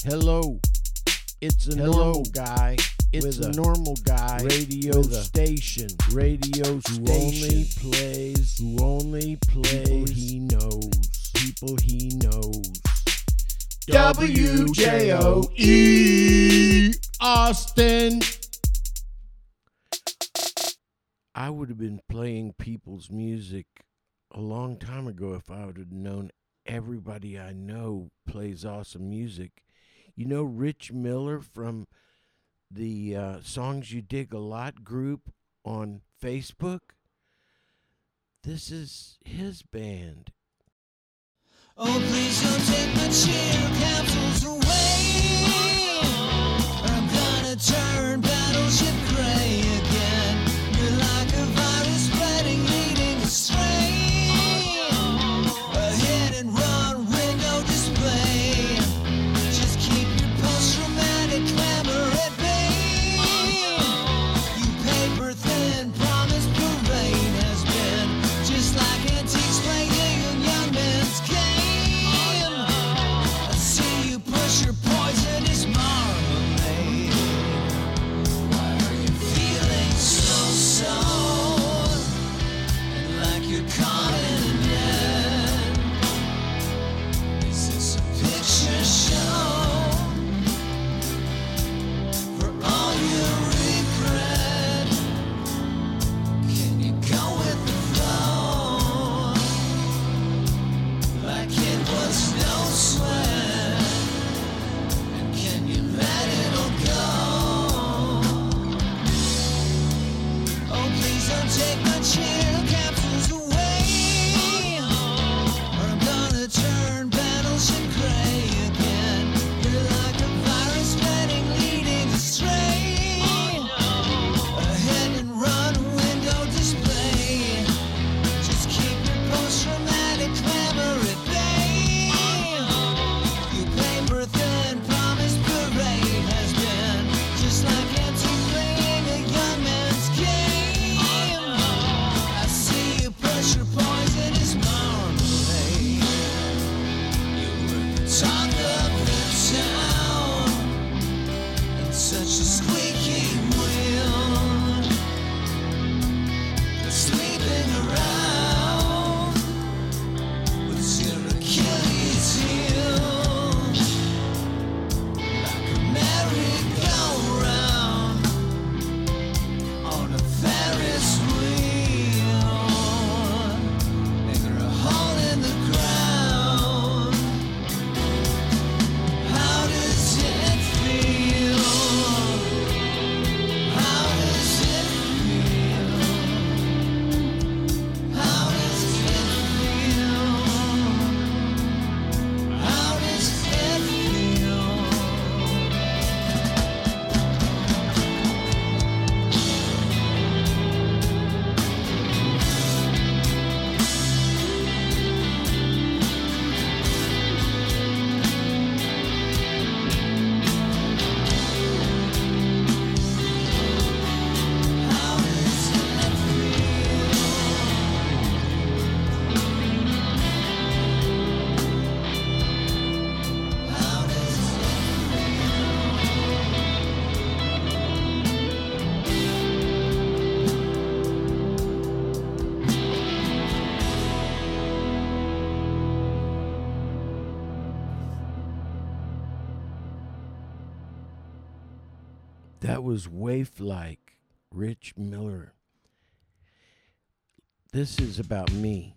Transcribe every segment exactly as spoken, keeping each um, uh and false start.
Hello, it's a Hello. normal guy. It's With a a normal guy radio with a station. radio Who station only plays who only people plays he knows. people he knows. W J O E Austin. I would have been playing people's music a long time ago if I would have known everybody I know plays awesome music. You know Rich Miller from the uh, Songs You Dig a Lot group on Facebook? This is his band. Oh, please don't take my cheer capsules away. I'm gonna turn battleship gray again. You're like a virus spreading, leading astray. Ahead and run, window display. Just keep your post-traumatic clamor at bay. You paper-thin promise parade has been just like antiques playing a young man's game. I see you push your poisonous marmalade. Why are you feeling so so? And like you're caught in a net. Is this a picture show? For all your regret, can you go with the flow? Like it was no sweat. And can you let it all go? Oh, please don't take my chill capsules away. Or I'm gonna turn battleship gray again. You're like a virus spreading, leading astray. Ahead and run, window display. Just keep your post-traumatic clamor at bay. You paper-thin promise parade has been just like anti-playing a young man's game. I see you push your poisonous marmalade. You were the talk of the town and such a squeaky wheel. Sleeping around with your Achilles heel, like a merry-go-round on a Ferris wheel. Enter a hole in the ground. How does it feel? How does it feel? How does it feel? How does it feel? How does it feel? How does That was Waif Like, Rich Miller. This is about me.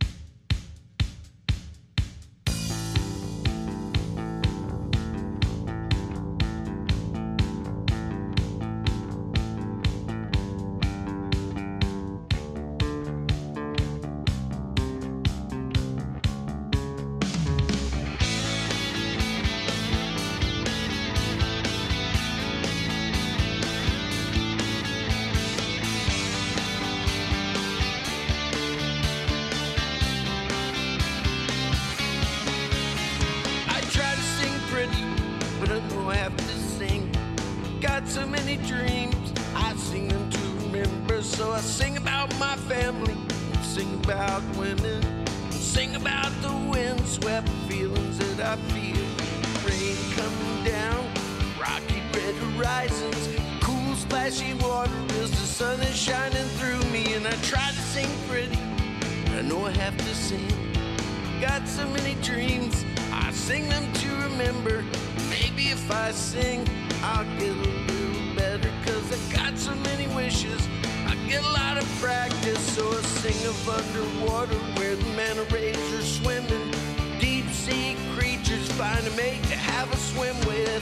I try to sing pretty, but I know I have to sing. Got so many dreams, I sing them to remember. So I sing about my family, sing about women, sing about the windswept feelings that I feel. rain coming down, rocky red horizons, cool splashy water as the sun is shining through me. And I try to sing pretty, I know I have to sing. Got so many dreams, I sing them to remember. Maybe if I sing, I'll get a little better, cause I got so many wishes, I get a lot of practice. So I sing of underwater where the manta rays are swimming, deep sea creatures find a mate to have a swim with.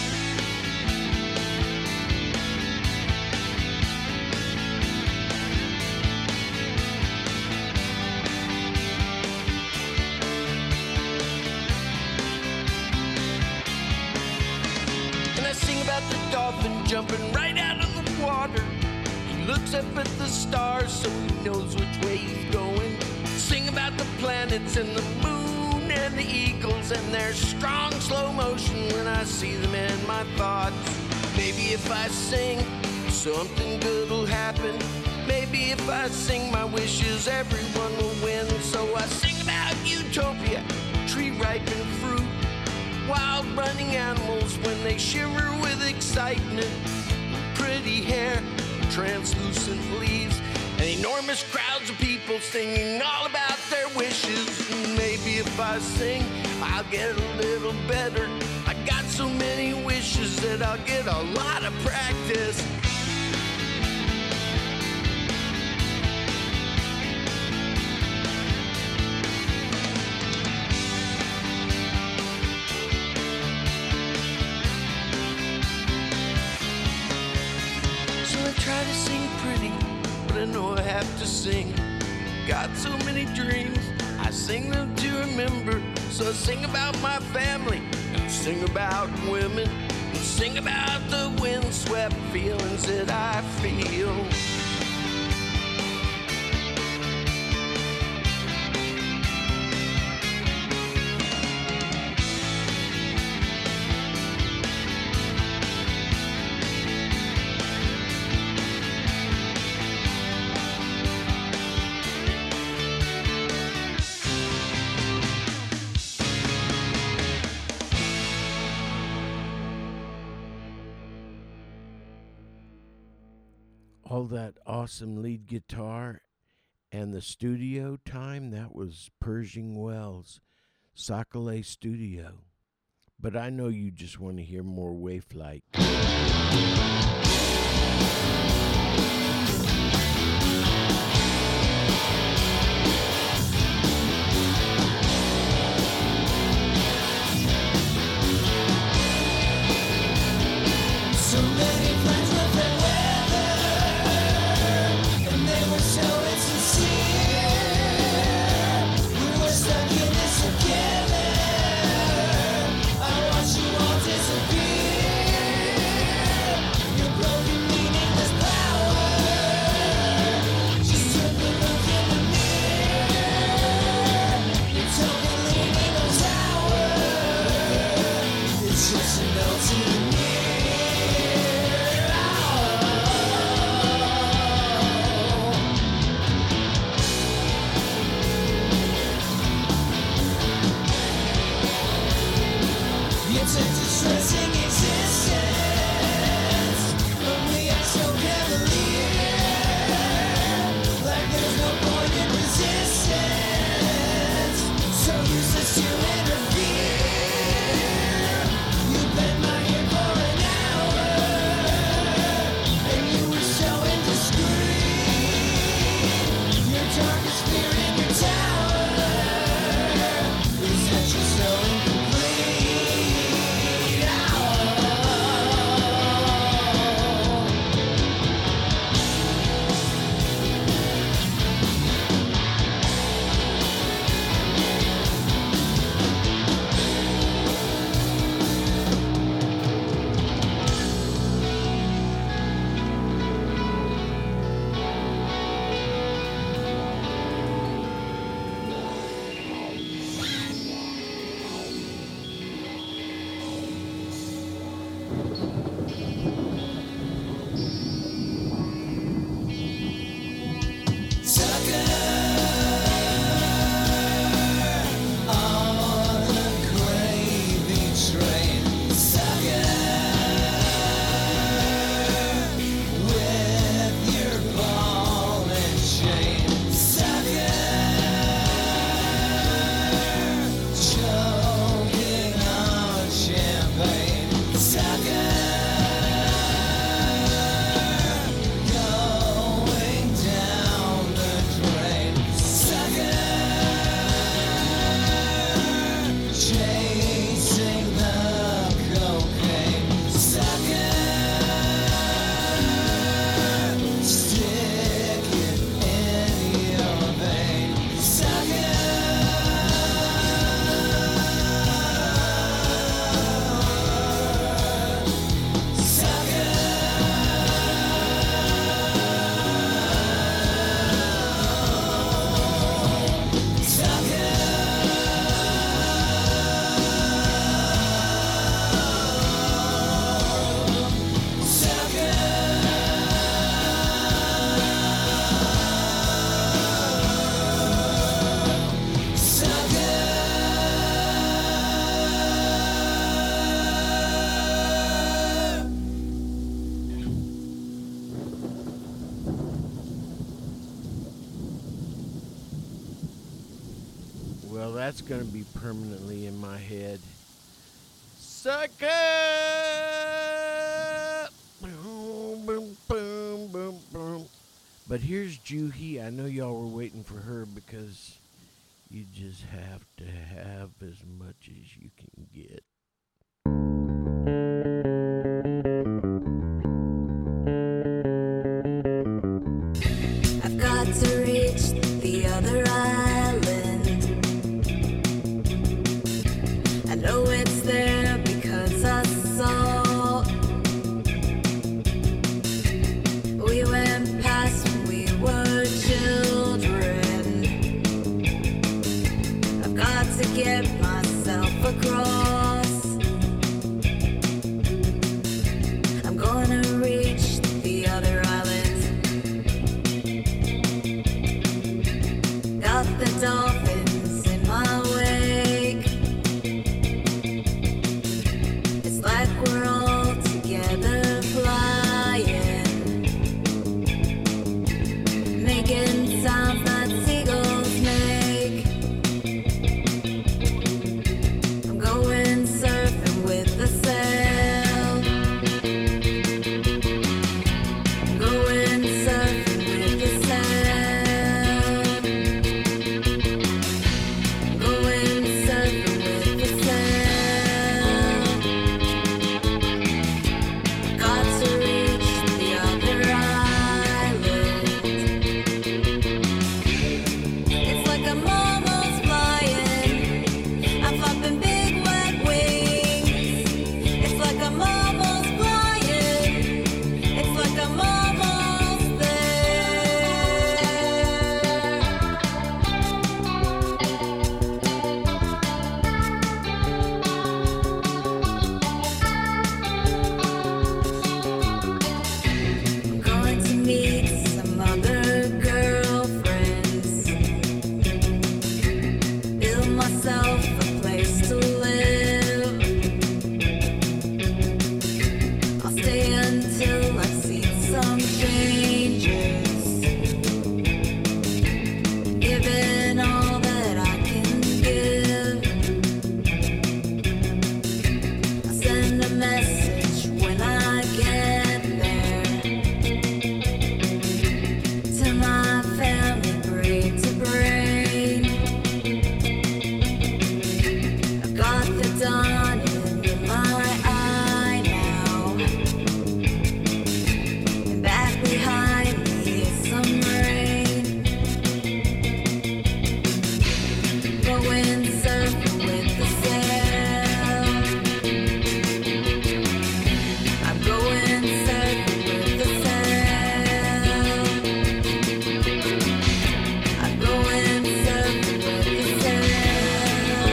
About the dolphin jumping right out of the water. He looks up at the stars so he knows which way he's going. Sing about the planets and the moon and the eagles and their strong slow motion when I see them in my thoughts. Maybe if I sing, something good will happen. Maybe if I sing my wishes, everyone will win. So I sing about utopia, tree ripened fruit, wild running animals when they shiver with excitement, pretty hair, translucent leaves, and enormous crowds of people singing all about their wishes. Maybe if I sing, I'll get a little better. I got so many wishes that I'll get a lot of practice. Try to sing pretty, but I know I have to sing. Got so many dreams, I sing them to remember. So I sing about my family, and sing about women, and sing about the windswept feelings that I feel. All that awesome lead guitar and the studio time, that was Pershing Wells, Sakale Studio. But I know you just want to hear more Wayflight. So many plans with the weather, and they were so insincere. We were stuck in this together. I watch you all disappear. Your broken meaningless power. Well, that's going to be permanently in my head. Sucker! Boom, boom, boom, boom, boom. But here's Juhi. I know y'all were waiting for her because you just have to have as much as you can get. I've got to reach the other island. I know it's there because I saw. We went past when we were children. I've got to get myself across. I'm gonna reach the other island. Got the dolphins in my wake. It's like we're all together flying, making sounds that seagulls make. I'm going surfing with the sail. I'm going surfing with the sail. Going surfing with the sail. Got to reach the other island. It's like I'm almost flying. I'm flapping big wet wings. It's like I'm almost flying. It's like I'm almost there. I'm going to meet some other girlfriends. Build myself a place to live. I'll stay until I've seen some changes. Given all that I can give, I'll send a message when I get there to my family, brain to brain. I've got the dawning in my eye now, and back behind me is some rain. Going surfing with the sail. I'm going surfing with the sail. I'm going surfing with the sail.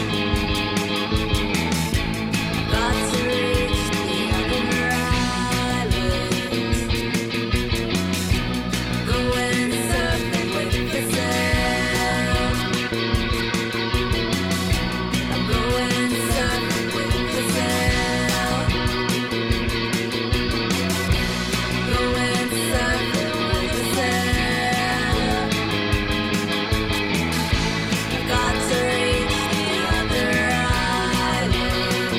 Got to reach the other island. Going surfing with the sail. I'm going surfing with the sail. Going surfing with the sail. Got to reach the other island.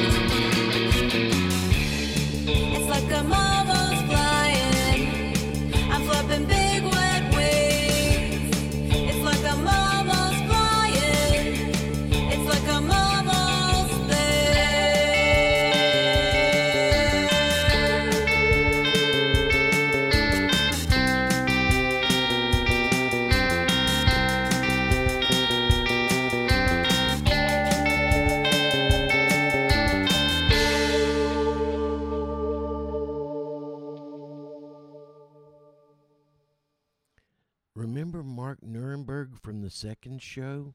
It's like I'm almost flying. I'm flapping big wet wings. It's like I'm almost flying. It's like I'm almost there. Remember Mark Nuremberg from the second show?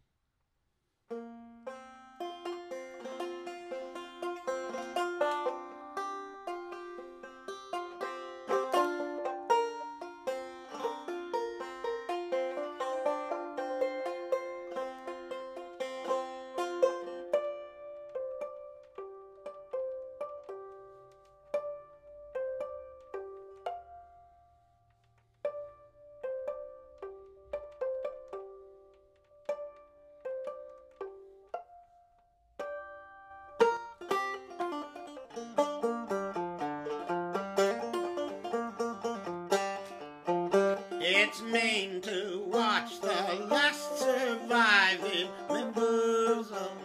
Maine to watch the last surviving members of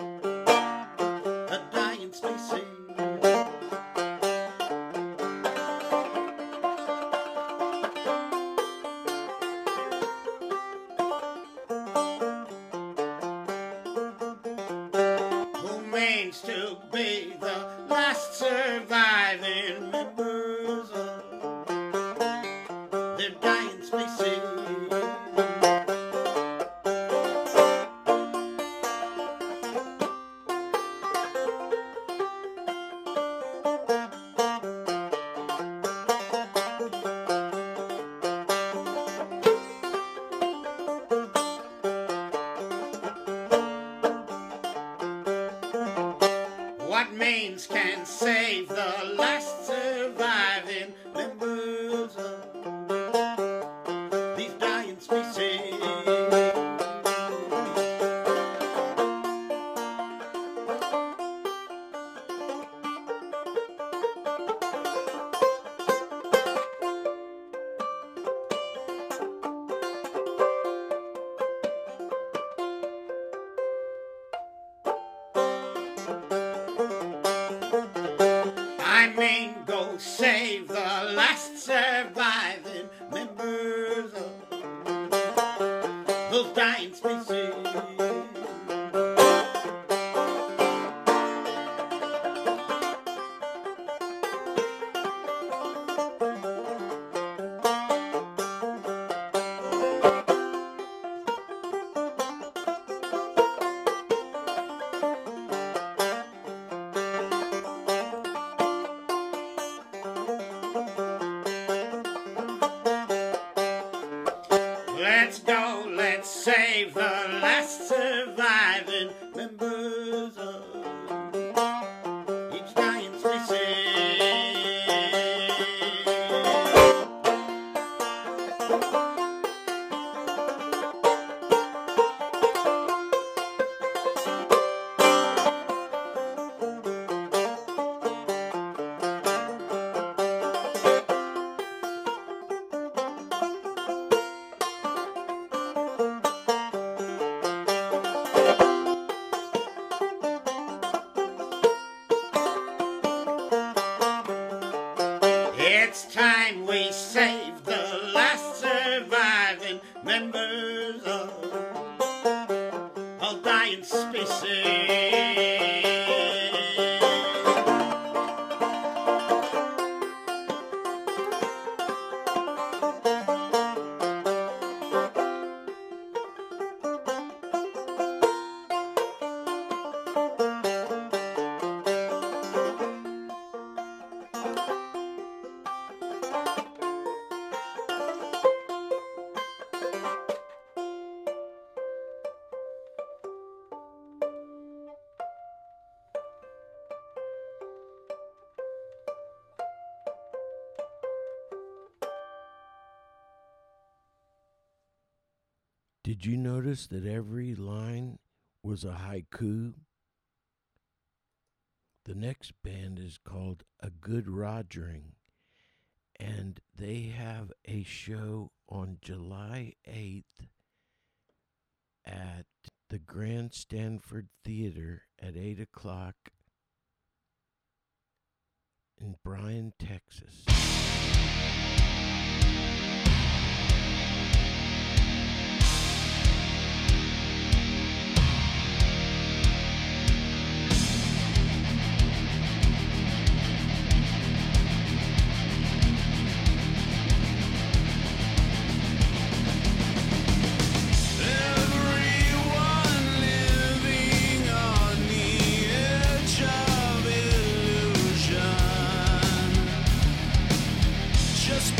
a dying species. Who means to be the last surviving members of the dying species? What means can save the last surviving members of these dying species? I mean, go save the last surviving members of those dying species. Let's go, let's save the last surviving members of each dying species. It's time we save the last surviving members of all dying species. Did you notice that every line was a haiku? The next band is called A Good Rogering, and they have a show on July eighth at the Grand Stanford Theater at eight o'clock in Bryan, Texas. Everyone living on the edge of illusion. Just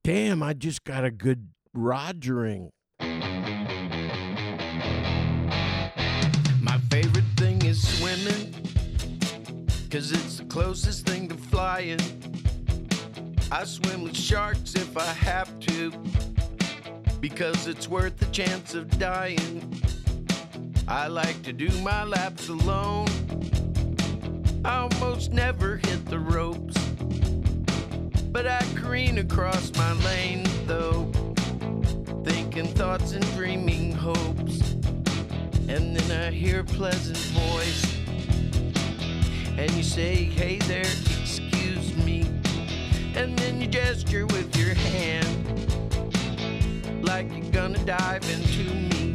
Damn, I just got a good Rogering. My favorite thing is swimming, 'cause it's the closest thing to flying. I swim with sharks if I have to, because it's worth the chance of dying. I like to do my laps alone. I almost never hit the ropes, but I careen across my lane though, thinking thoughts and dreaming hopes. And then I hear a pleasant voice, and you say, hey there, excuse me. And then you gesture with your hand, like you're gonna dive into me.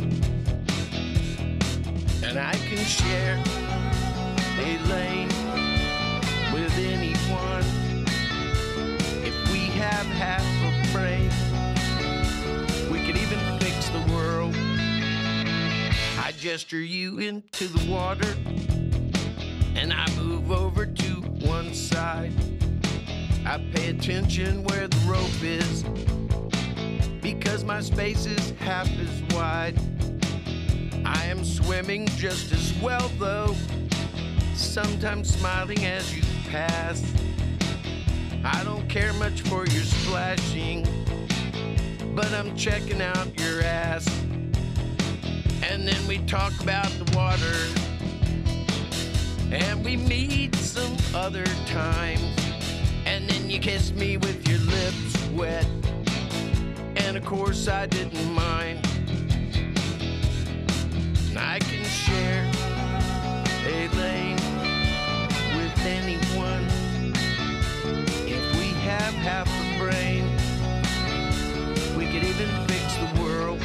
And I can share a lane with anyone if we have half a brain. We could even fix the world. I gesture you into the water, and I move over to one side. I pay attention where the rope is, because my space is half as wide. I am swimming just as well though, sometimes smiling as you pass. I don't care much for your splashing, but I'm checking out your ass. And then we talk about the water, and we meet some other time. And then you kiss me with your lips wet, and of course I didn't mind. And I can share a lane with anyone if we have half a brain. We could even fix the world.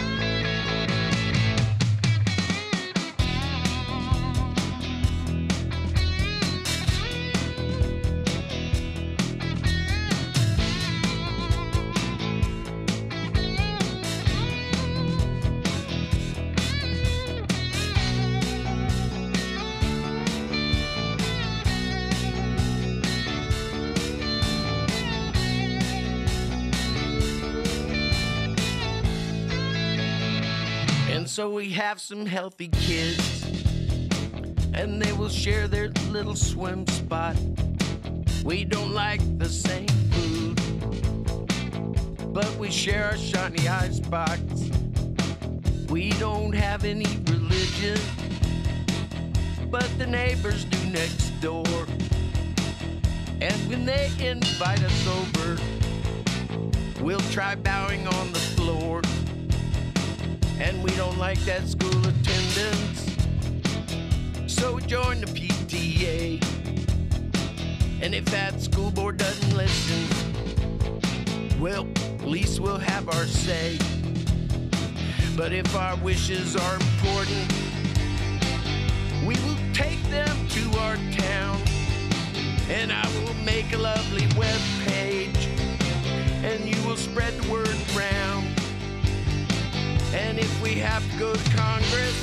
So we have some healthy kids, and they will share their little swim spot. We don't like the same food, but we share our shiny ice box. We don't have any religion, but the neighbors do next door. And when they invite us over, we'll try bowing on the floor. And we don't like that school attendance, so we join the P T A. And if that school board doesn't listen, well, at least we'll have our say. But if our wishes are important, we will take them to our town. And I will make a lovely web page, and you will spread the word around. And if we have to go to Congress,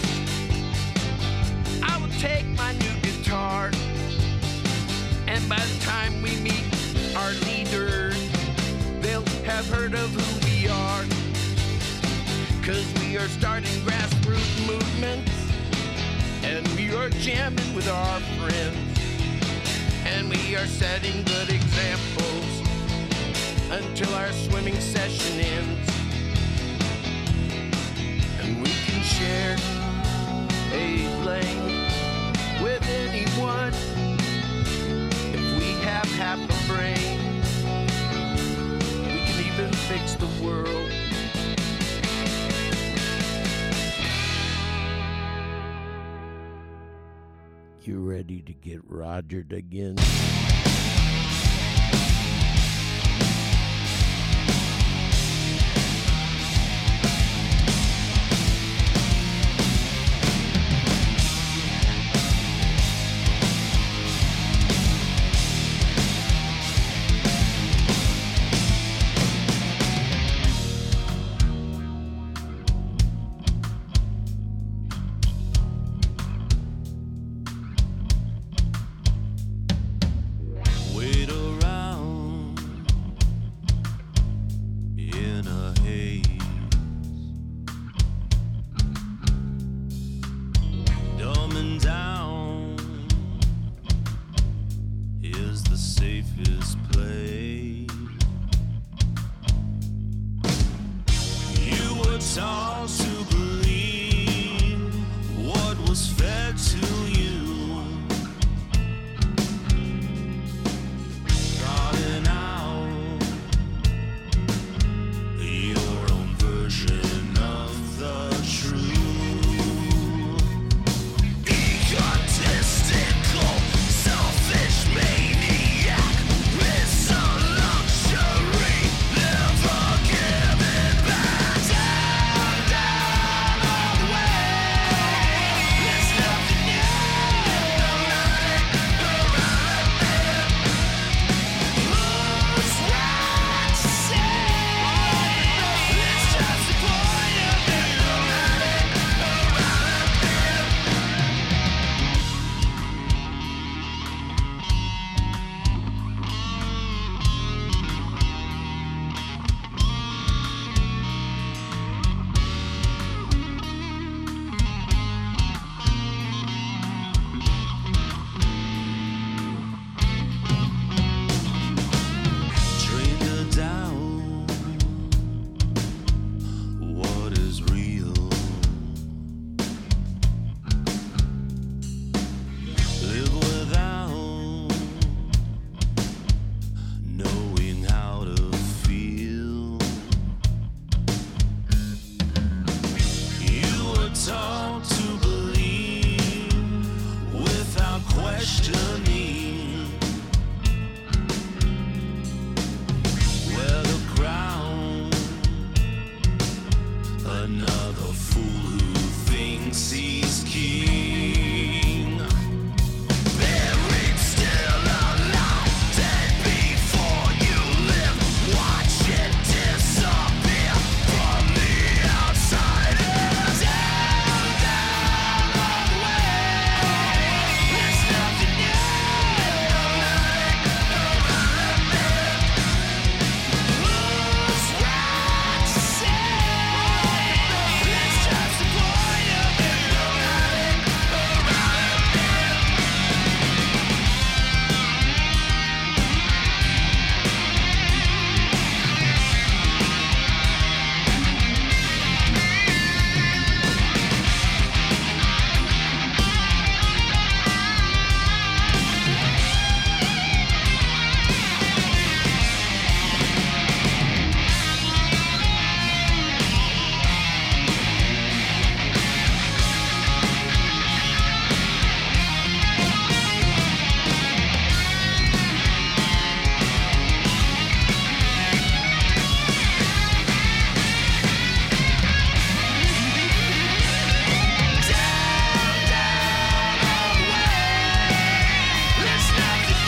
I will take my new guitar. And by the time we meet our leaders, they'll have heard of who we are. 'Cause we are starting grassroots movements, and we are jamming with our friends. And we are setting good examples until our swimming session ends. And we can share a lane with anyone if we have half a brain. We can even fix the world. You ready to get Rogered again? safest place. You were taught to believe what was fed to you. Calling out your own version of the truth. Egotistical, selfish maniac. It's a luxury, never given back. Down, down, all the way. There's nothing new around it. Who's right to say? It's just the point of view. Around it, around it. Trainer down what is real. Live without knowing how to feel. You were taught to believe without questioning. Wear the crown. Another fool who thinks he's king. Buried still alive, dead before you live. Watch it disappear from the outside. Down, down, all the way. There's nothing new around it, around it. Who's right to say? It's just the point of view. Around it, around it. Down, down, all the way. There's nothing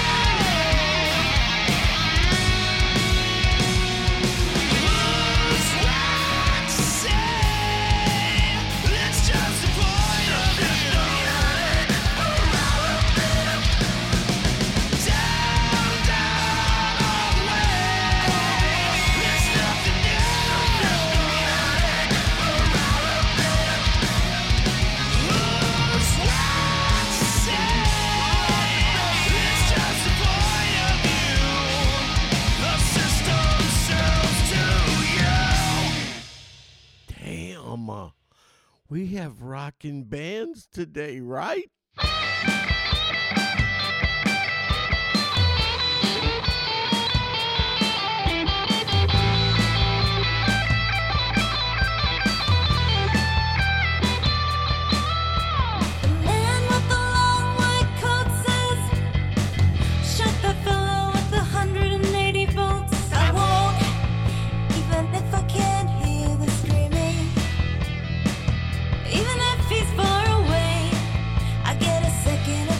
new. Who's right to say? It's just the point of view. Around it, around it. Down, down, all the way. There's nothing new. Around it, around it. Who's right to say? It's just the point of view. The system sells to you. Damn, uh, we have rockin' bands today, right? The man with the long white coat says, "Shut the fellow with the one hundred eighty volts." I won't, even if I can't hear the screaming. Even if he's far away, I get a second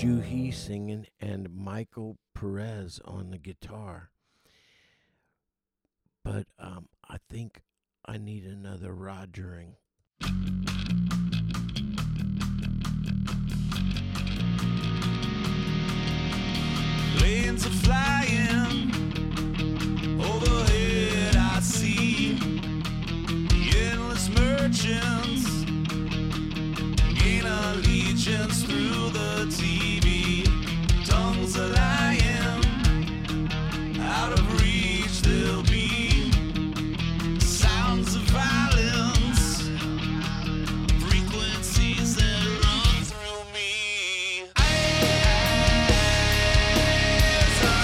Juhi singing and Michael Perez on the guitar. But um, I think I need another Rogering. Planes are flying overhead, I see the endless merchants gain allegiance through the T V. Tongues are lying out of reach, they'll be sounds of violence, frequencies that run through me. Eyes are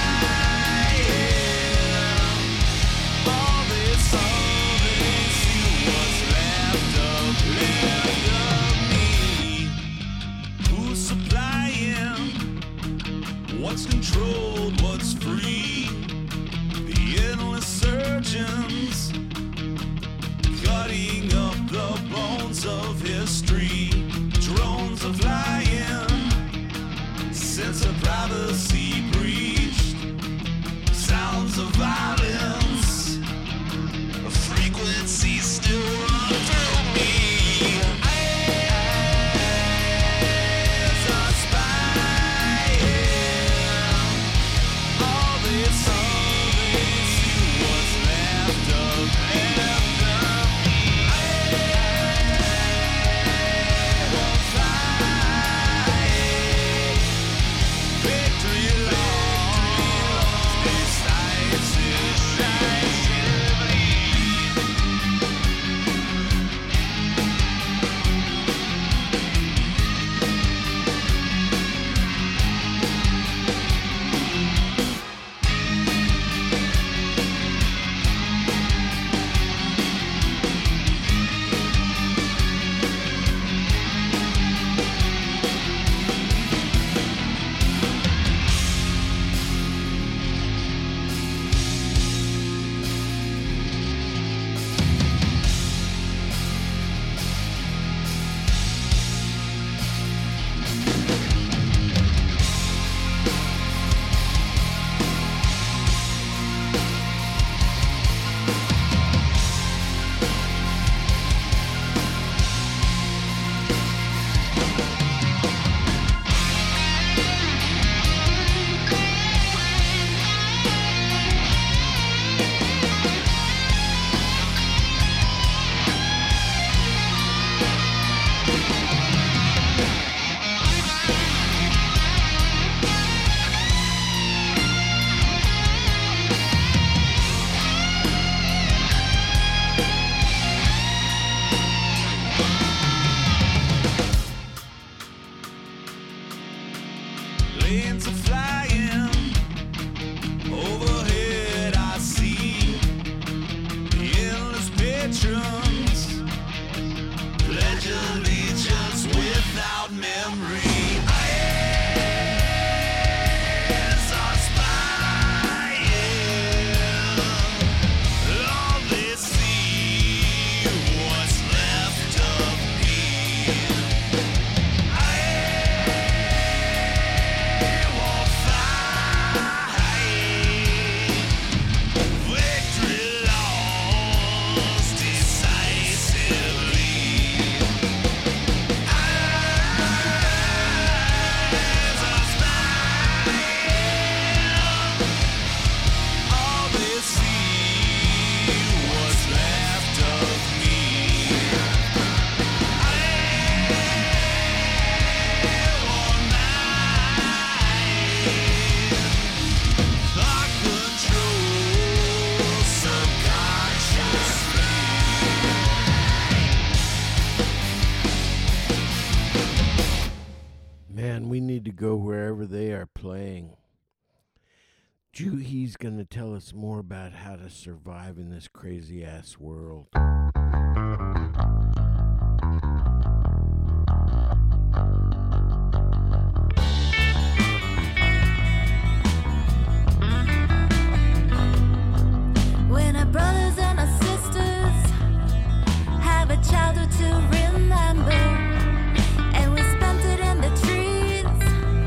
spying all this, all this, see what's left of, left of me. Who's supplying? What's controlled? What's free? The endless surgeons cutting up the bones of history. Drones are flying, sense of privacy breached. Sounds of violence, a frequency still run through me. Eyes are spying all this, all this, see what's left of, left of me. I won't fight. Victory lost, decisive, decisively. Planes are flying overhead, I see the endless patrons pledge allegiance without memory. Eyes are spying all they see what's left of me. I won't fight. Victory lost decisively. Eyes are spying all they see what's left of me. I won't mind. Thought control subconsciously. Man, we need to go wherever they are playing. Juhi's going to tell us more about how to survive in this crazy ass world. When our brothers and our sisters have a childhood to remember, and we spent it in the trees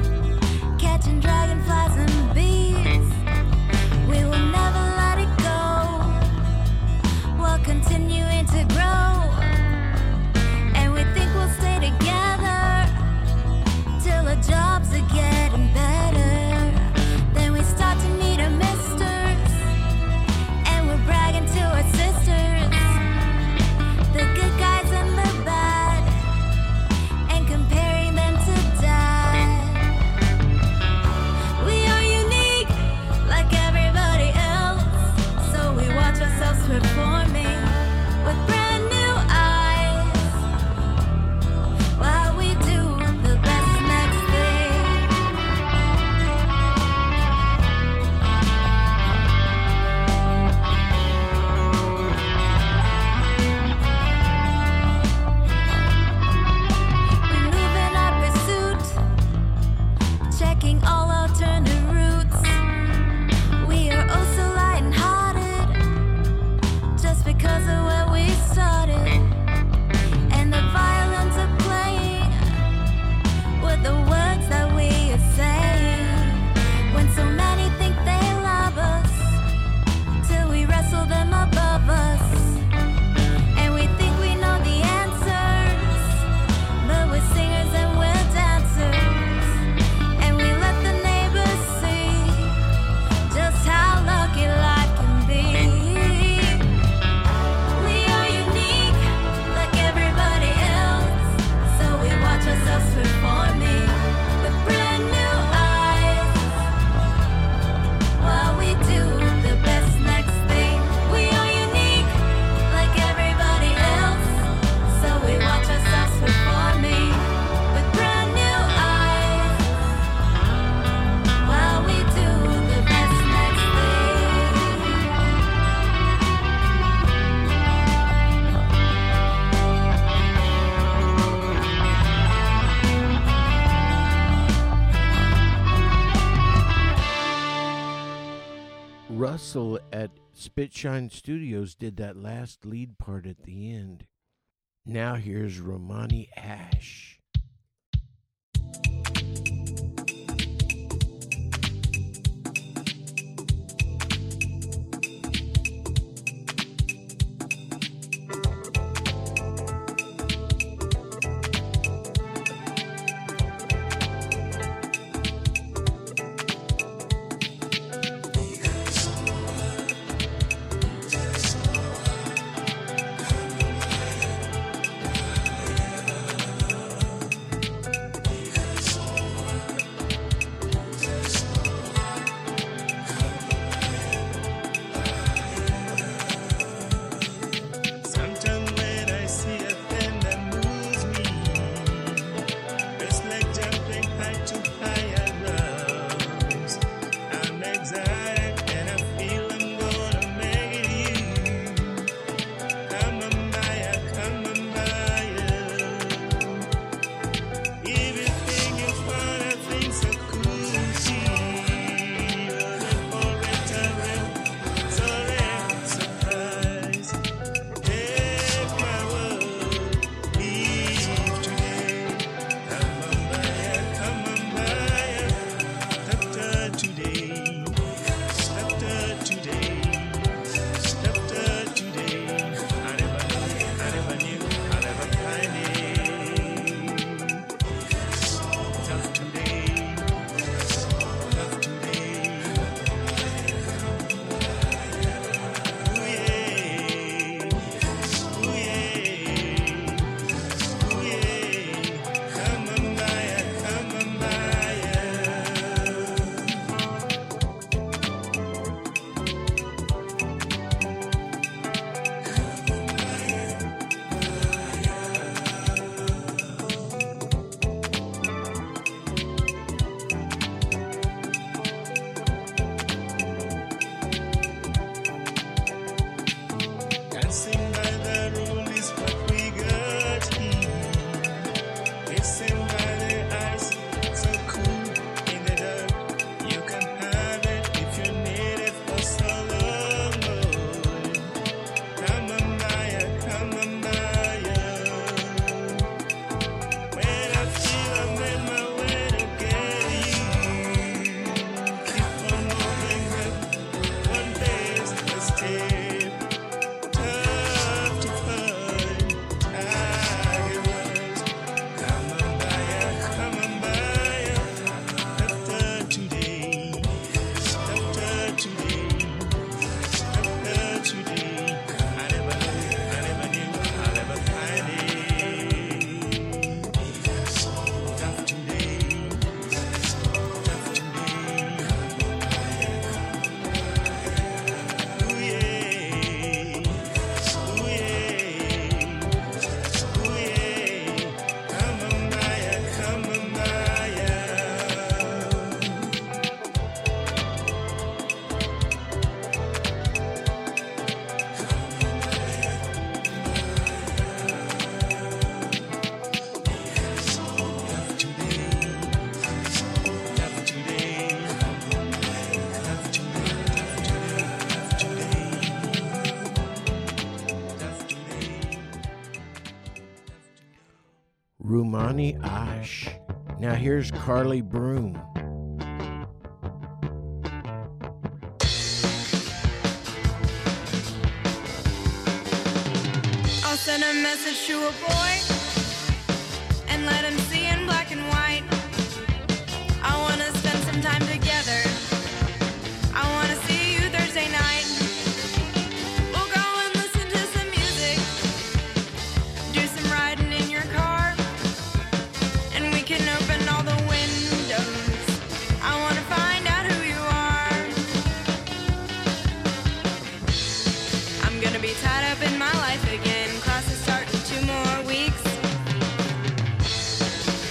Russell at Spitshine Studios did that last lead part at the end. Now here's Romani Ash. Romani Ash. Now here's Carly Broom. I'll send a message to a boy and let him see in black and white. I want to spend some time together. I want to see you Thursday night. We'll go and listen to some music, do some riding in your car, and we can open all the windows. I want to find out who you are. I'm gonna be tied up in my life again. Classes start in two more weeks.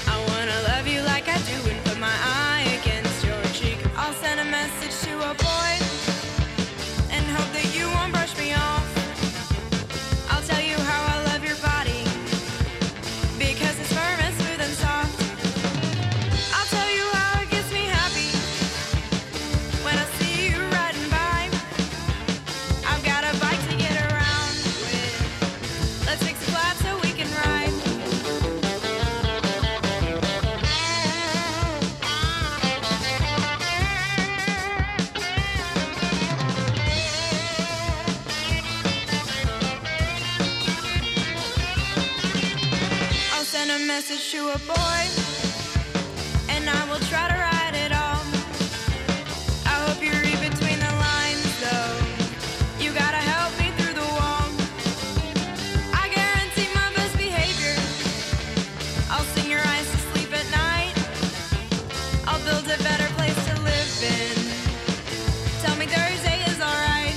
message to a boy, and I will try to write it all. I hope you read between the lines, though. You gotta help me through the wall. I guarantee my best behavior. I'll sing your eyes to sleep at night. I'll build a better place to live in. Tell me Thursday is alright.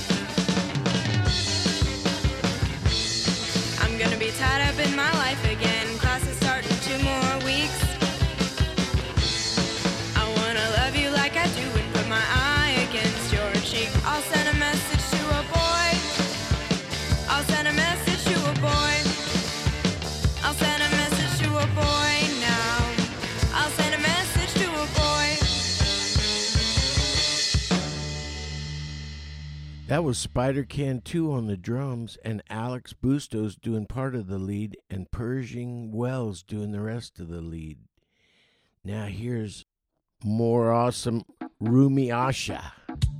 I'm gonna be tied up in my life again. Classes start in two more weeks. I wanna love you like I do and put my eye against your cheek. I'll send a message to a boy. I'll send a message to a boy. I'll send a message to a boy now. I'll send a message to a boy. That was Spider Can two on the drums, and Alex Bustos doing part of the lead, and Pershing Wells doing the rest of the lead. Now here's more awesome Rumi Asha.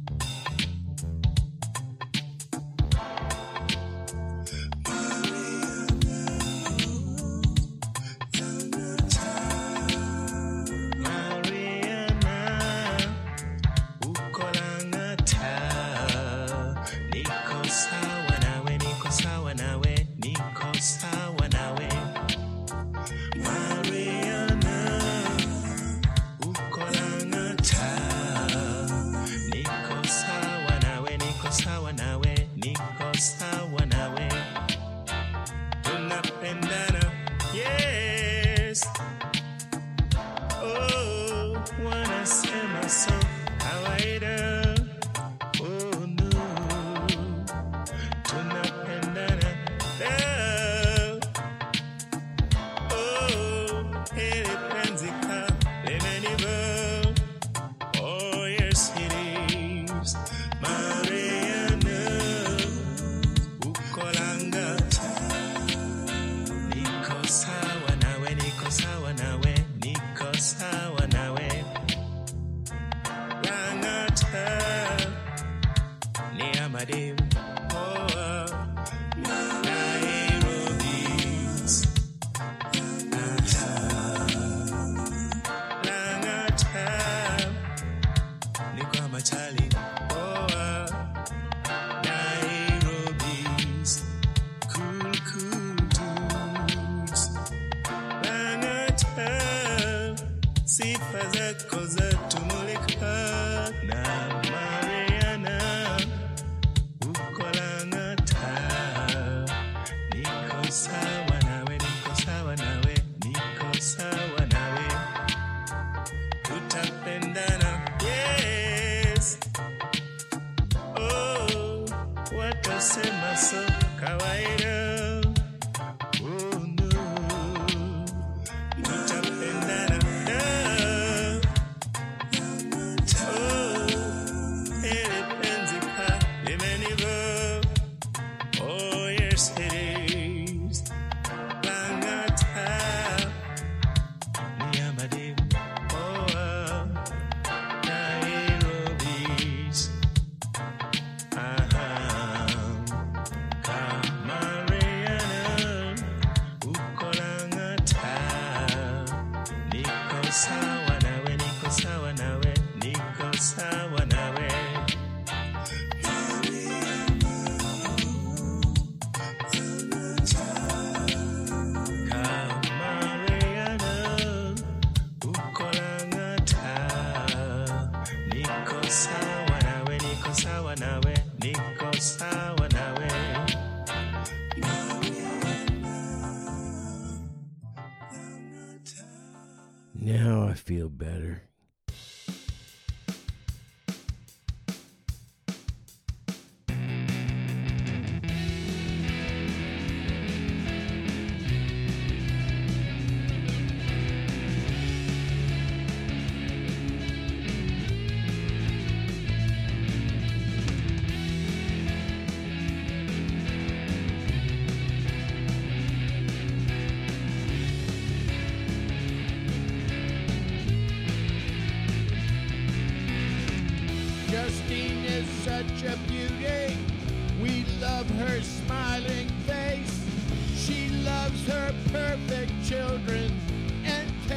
Now I feel better. Justine is such a beauty. We love her smiling face. She loves her perfect children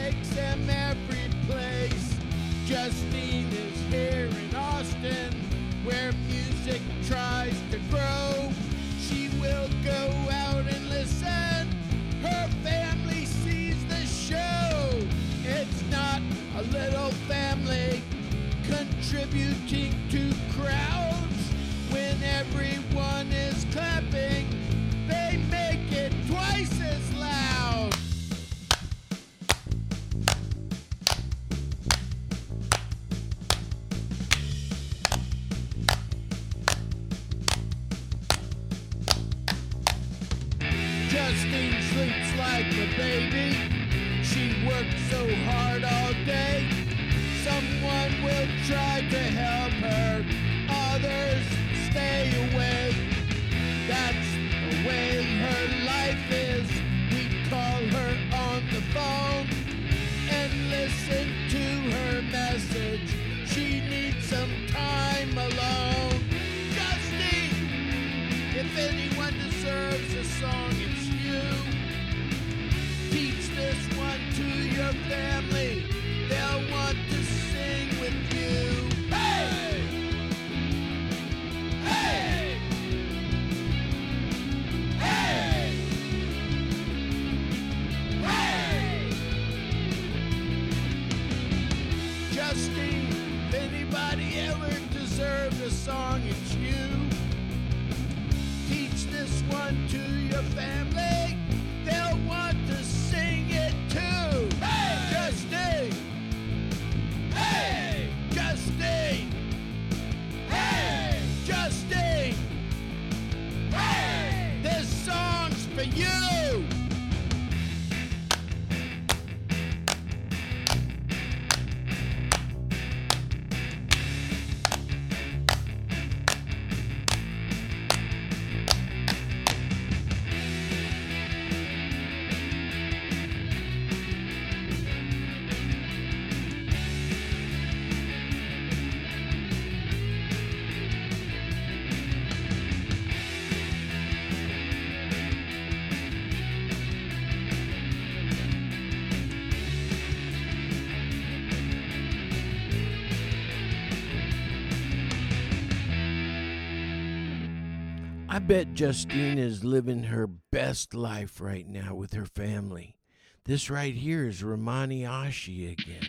takes him every place. Justine is here in Austin, where music tries to grow. She will go out and listen. Her family sees the show. It's not a little family contributing to crowds. When everyone is clapping, they make it twice as loud. Justine sleeps like a baby. She works so hard all day. Someone will try to help her. Others stay away. That's the way her life is. We call her on the phone and listen to her message. She needs some time alone. Justine, if anyone deserves a song, it's you. Teach this one to your family. They'll want to sing with you. Hey! Hey! Hey! Hey! Justine, if anybody ever deserved a song, it's you. Teach this one to your family. They'll want to sing it too. Hey, Justine! Hey, Justine! Hey, Justine! Hey, this song's for you. I bet Justine is living her best life right now with her family. This right here is Romani Ashi again.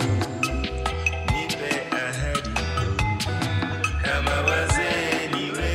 Kama wazee niwe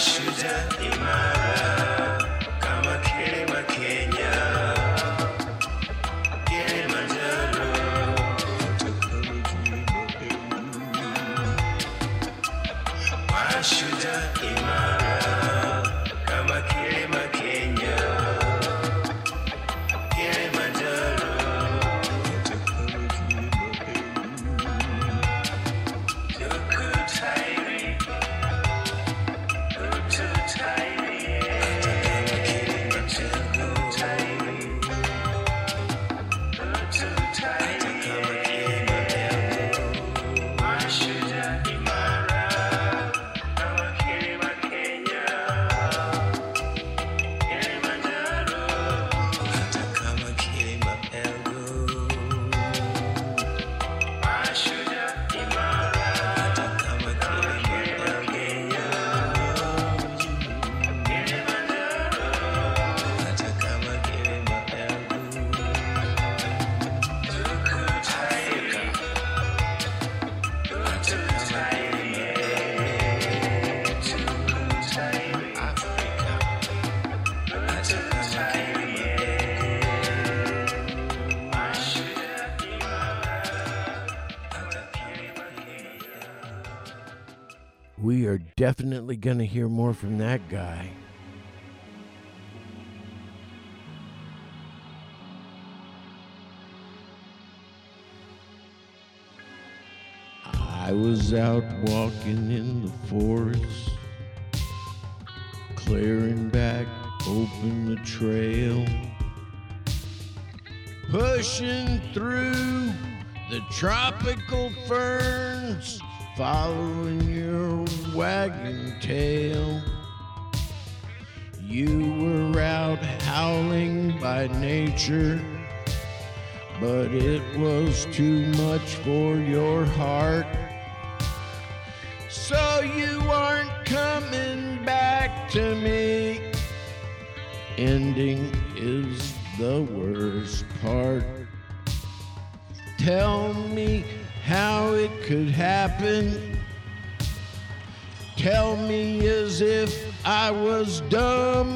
Mashujaa imara kama kilima Kenya, Kilimanjaro. Mashujaa imara kama kilima Kenya, Kilimanjaro. We are definitely going to hear more from that guy. I was out walking in the forest, clearing back open the trail, pushing through the tropical ferns, following your wagon tail. You were out howling by nature, but it was too much for your heart. So you aren't coming back to me. Ending is the worst part. Tell me how it could happen. Tell me as if I was dumb.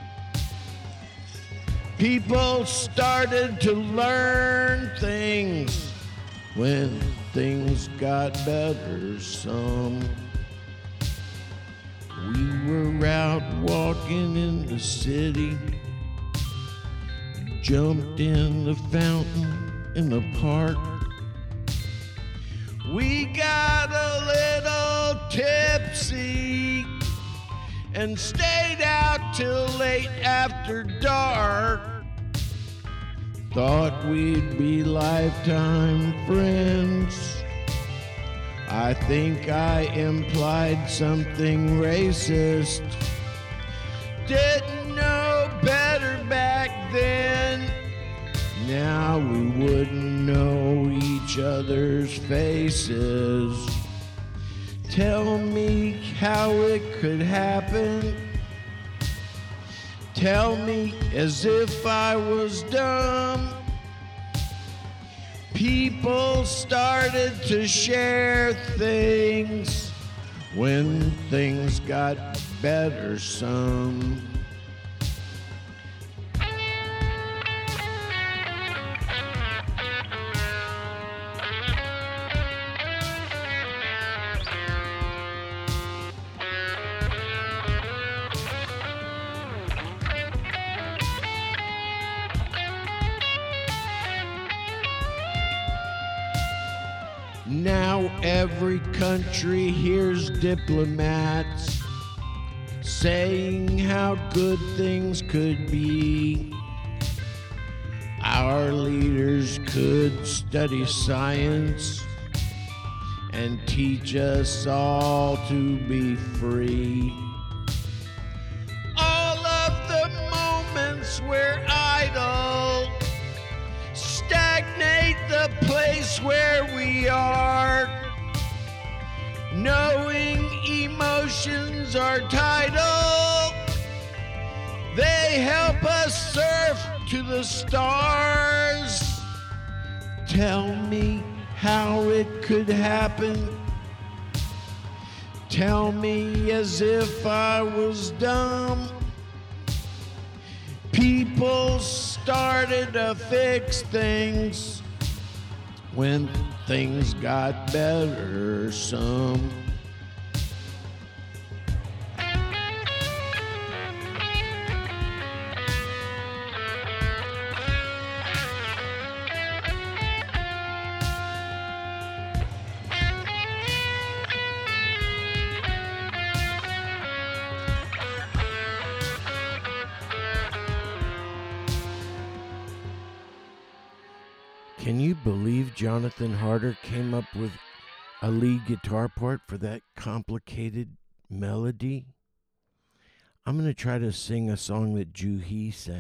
People started to learn things when things got better some. We were out walking in the city, jumped in the fountain in the park. We got a little tipsy and stayed out till late after dark. Thought we'd be lifetime friends. I think I implied something racist. Didn't know better back then. Now we wouldn't know each other's faces. Tell me how it could happen. Tell me as if I was dumb. People started to share things when things got better some. Now every country hears diplomats saying how good things could be. Our leaders could study science and teach us all to be free. All of the moments we're idle stagnate the place where we are. Knowing emotions are tidal, they help us surf to the stars. Tell me how it could happen. tell me as if I was dumb. People started to fix things when things got better some. Can you believe Jonathan Harder came up with a lead guitar part for that complicated melody? I'm going to try to sing a song that Juhi sang.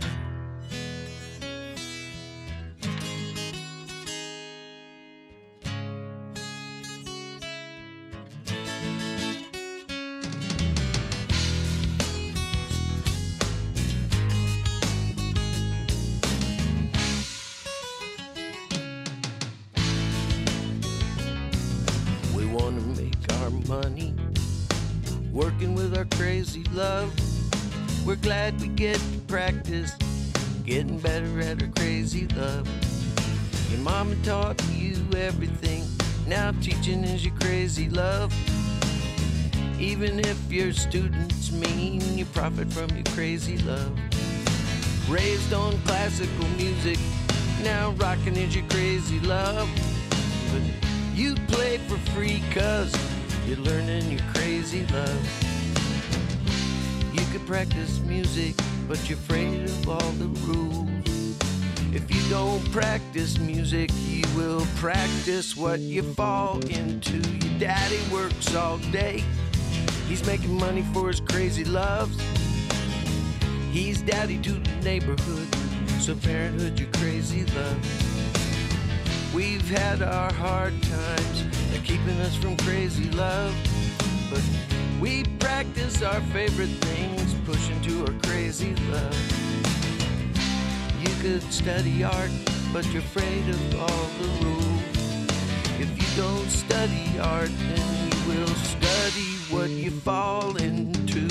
Money, working with our crazy love. We're glad we get to practice, getting better at our crazy love. Your mama taught you everything, now teaching is your crazy love. Even if your students mean, you profit from your crazy love. Raised on classical music, now rocking is your crazy love. But you play for free cause you're learning your crazy love. You could practice music, but you're afraid of all the rules. If you don't practice music, you will practice what you fall into. Your daddy works all day. He's making money for his crazy loves. He's daddy to the neighborhood, so parenthood, your crazy love. We've had our hard times, they're keeping us from crazy love. But we practice our favorite things, pushing to our crazy love. You could study art, but you're afraid of all the rules. If you don't study art, then you will study what you fall into.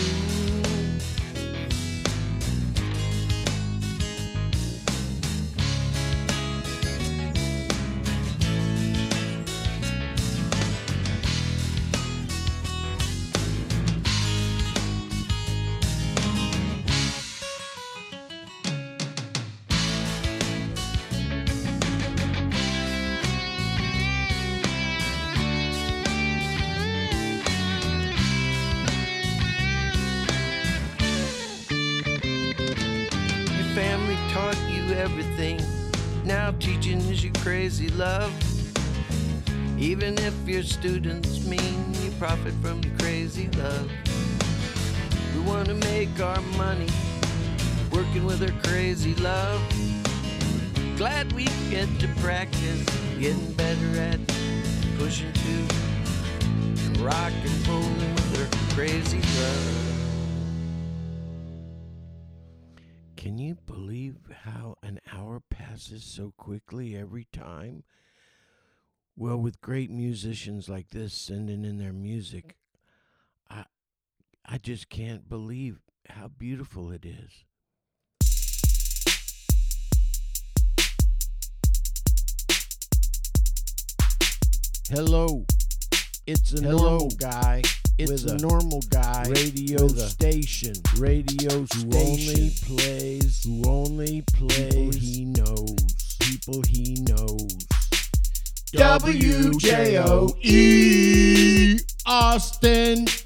Taught you everything, now teaching is your crazy love. Even if your students mean, you profit from your crazy love. We want to make our money, working with our crazy love. Glad we get to practice, getting better at pushing to rock and rolling with our crazy love. Can you believe how an hour passes so quickly every time? Well, with great musicians like this sending in their music, I I just can't believe how beautiful it is. Hello, it's a Hello. normal guy. It's With a a normal guy radio with a station. radio Who station only plays who only plays people he knows. people he knows. W J O E Austin.